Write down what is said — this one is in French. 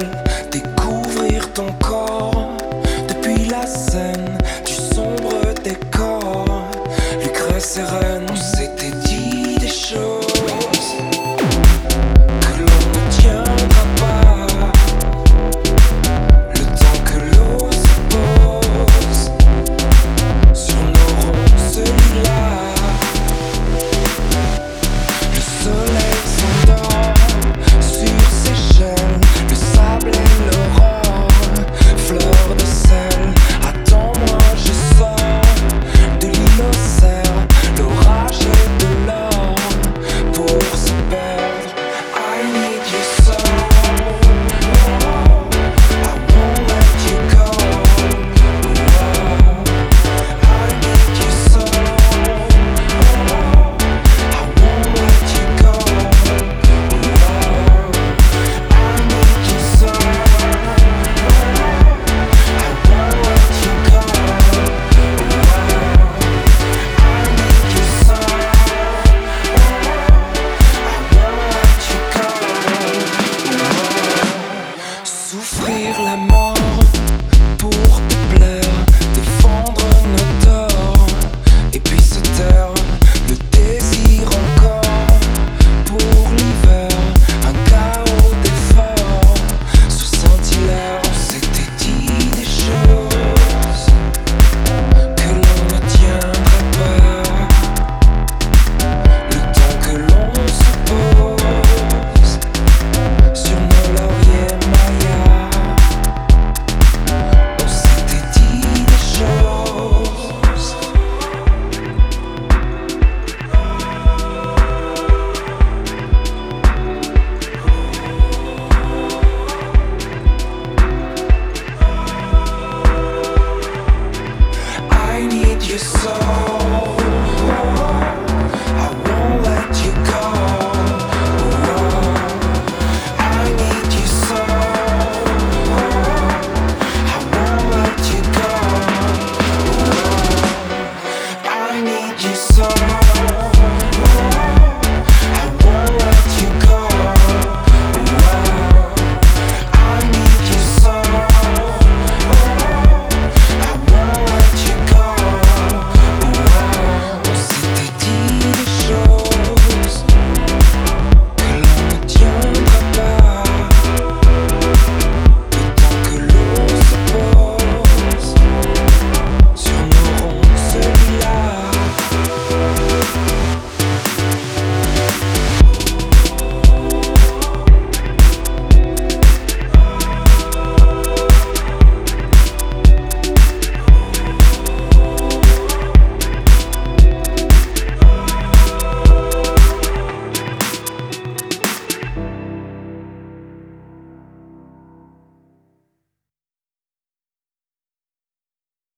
découvrir ton corps. Depuis la scène du sombre décor, Lucrèce et Reine, on s'était dit des choses que l'on ne tiendra pas. Le temps que l'eau se pose sur nos ronds, celui-là. Le soleil s'endort sur ses chaînes, le sable et l'aurore, fleur de sel. Attends-moi, je sors de l'île aux cerfs, l'orage et de l'or pour se perdre. I need you so, I won't let you go. I need you so, I won't let you go. I need you so, I won't let you go. I need you so, I won't let you go. Souffrir la mort.